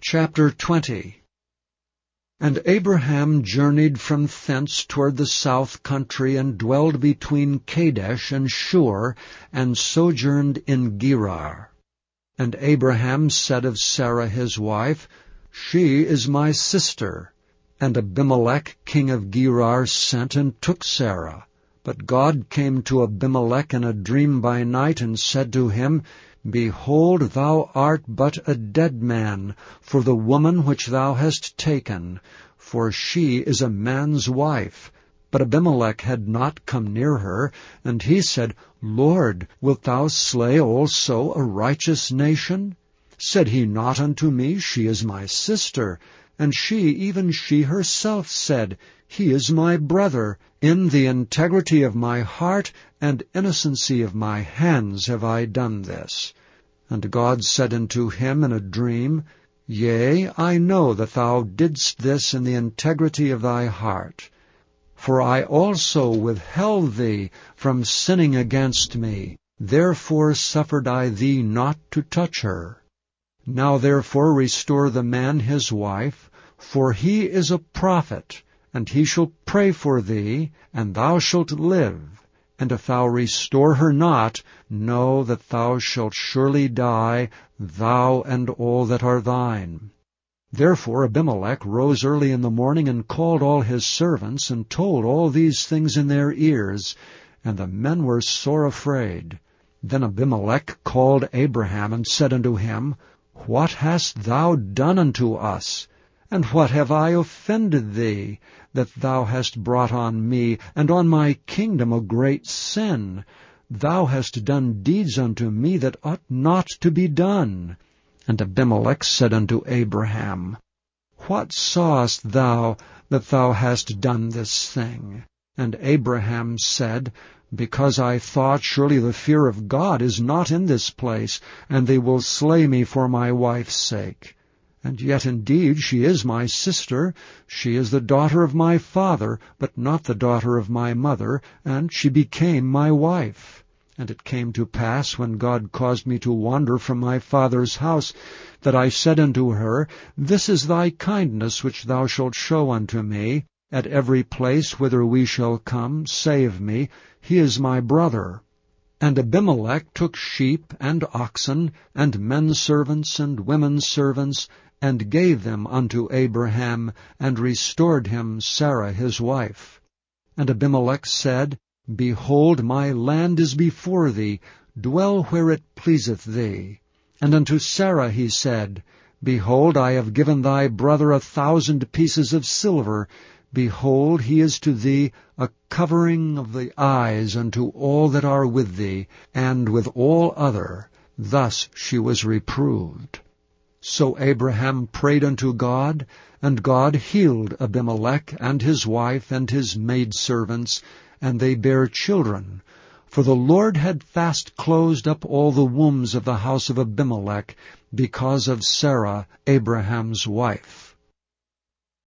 Chapter 20. And Abraham journeyed from thence toward the south country, and dwelled between Kadesh and Shur, and sojourned in Gerar. And Abraham said of Sarah his wife, She is my sister. And Abimelech king of Gerar sent and took Sarah. But God came to Abimelech in a dream by night, and said to him, Behold, thou art but a dead man, for the woman which thou hast taken, for she is a man's wife. But Abimelech had not come near her, and he said, Lord, wilt thou slay also a righteous nation? Said he not unto me, She is my sister? And she, even she herself, said, He is my brother. In the integrity of my heart and innocency of my hands have I done this. And God said unto him in a dream, Yea, I know that thou didst this in the integrity of thy heart. For I also withheld thee from sinning against me. Therefore suffered I thee not to touch her. Now therefore restore the man his wife, for he is a prophet, and he shall pray for thee, and thou shalt live. And if thou restore her not, know that thou shalt surely die, thou and all that are thine. Therefore Abimelech rose early in the morning, and called all his servants, and told all these things in their ears, and the men were sore afraid. Then Abimelech called Abraham, and said unto him, What hast thou done unto us? And what have I offended thee, that thou hast brought on me, and on my kingdom, a great sin? Thou hast done deeds unto me that ought not to be done. And Abimelech said unto Abraham, What sawest thou that thou hast done this thing? And Abraham said, Because I thought, surely the fear of God is not in this place, and they will slay me for my wife's sake. And yet indeed she is my sister. She is the daughter of my father, but not the daughter of my mother, and she became my wife. And it came to pass, when God caused me to wander from my father's house, that I said unto her, This is thy kindness which thou shalt show unto me. At every place whither we shall come, save me. He is my brother. And Abimelech took sheep and oxen, and men servants and women servants, and gave them unto Abraham, and restored him Sarah his wife. And Abimelech said, Behold, my land is before thee, dwell where it pleaseth thee. And unto Sarah he said, Behold, I have given thy brother 1,000 pieces of silver. Behold, he is to thee a covering of the eyes unto all that are with thee, and with all other. Thus she was reproved. So Abraham prayed unto God, and God healed Abimelech and his wife and his maidservants, and they bare children. For the Lord had fast closed up all the wombs of the house of Abimelech, because of Sarah, Abraham's wife.